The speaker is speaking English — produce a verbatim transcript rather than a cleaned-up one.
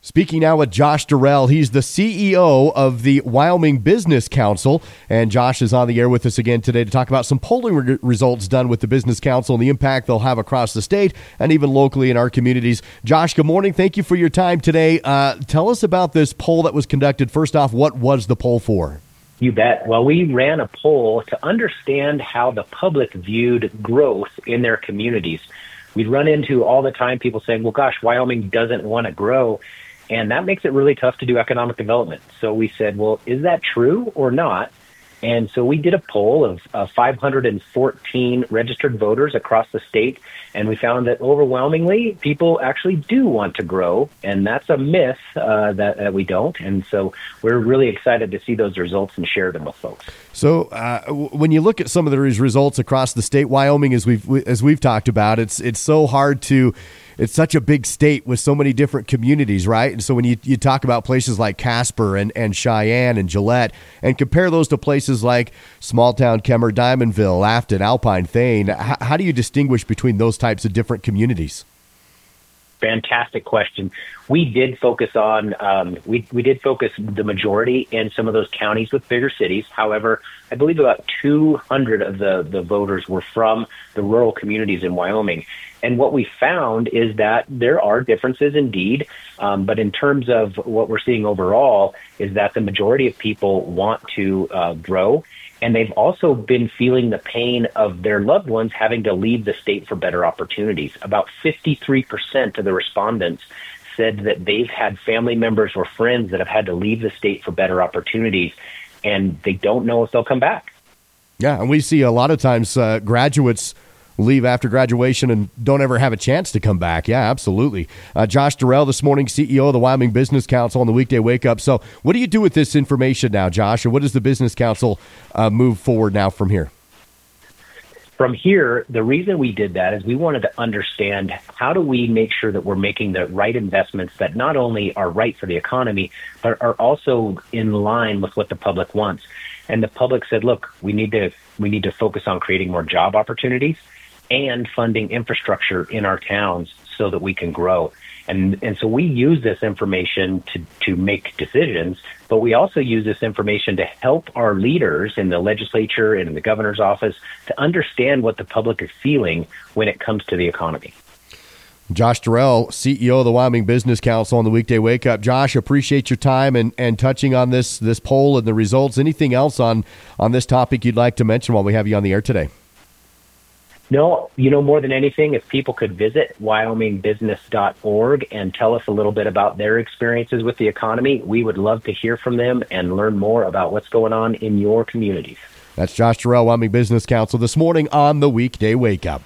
Speaking now with Josh Durrell. He's the C E O of the Wyoming Business Council. And Josh is on the air with us again today to talk about some polling re- results done with the Business Council and the impact they'll have across the state and even locally in our communities. Josh, good morning. Thank you for your time today. Uh, tell us about this poll that was conducted. First off, what was the poll for? You bet. Well, we ran a poll to understand how the public viewed growth in their communities. We'd run into all the time people saying, well, gosh, Wyoming doesn't want to grow. And that makes it really tough to do economic development. So we said, well, is that true or not? And so we did a poll of uh, five hundred fourteen registered voters across the state, and we found that overwhelmingly people actually do want to grow, and that's a myth uh, that, that we don't. And so we're really excited to see those results and share them with folks. So uh, w- when you look at some of these results across the state, Wyoming, as we've as we've talked about, it's it's so hard to. It's such a big state with so many different communities, right? And so when you, you talk about places like Casper and, and Cheyenne and Gillette and compare those to places like small town Kemmer, Diamondville, Afton, Alpine, Thane, how, how do you distinguish between those types of different communities? Fantastic question. We did focus on, um, we, we did focus the majority in some of those counties with bigger cities. However, I believe about two hundred of the, the voters were from the rural communities in Wyoming. And what we found is that there are differences indeed, um, but in terms of what we're seeing overall is that the majority of people want to uh, grow. And they've also been feeling the pain of their loved ones having to leave the state for better opportunities. About fifty-three percent of the respondents said that they've had family members or friends that have had to leave the state for better opportunities, and they don't know if they'll come back. Yeah, and we see a lot of times uh, graduates leave after graduation and don't ever have a chance to come back. Yeah, absolutely. Uh, Josh Durrell this morning, C E O of the Wyoming Business Council on the Weekday Wake Up. So what do you do with this information now, Josh, or what does the Business Council uh, move forward now from here? From here, the reason we did that is we wanted to understand how do we make sure that we're making the right investments that not only are right for the economy, but are also in line with what the public wants. And the public said, look, we need to we need to focus on creating more job opportunities and funding infrastructure in our towns so that we can grow. And and so we use this information to, to make decisions, but we also use this information to help our leaders in the legislature and in the governor's office to understand what the public is feeling when it comes to the economy. Josh Durrell, C E O of the Wyoming Business Council on the Weekday Wake Up. Josh, appreciate your time and, and touching on this this poll and the results. Anything else on, on this topic you'd like to mention while we have you on the air today? No, you know, more than anything, if people could visit wyoming business dot org and tell us a little bit about their experiences with the economy, we would love to hear from them and learn more about what's going on in your communities. That's Josh Durrell, Wyoming Business Council, this morning on the Weekday Wake Up.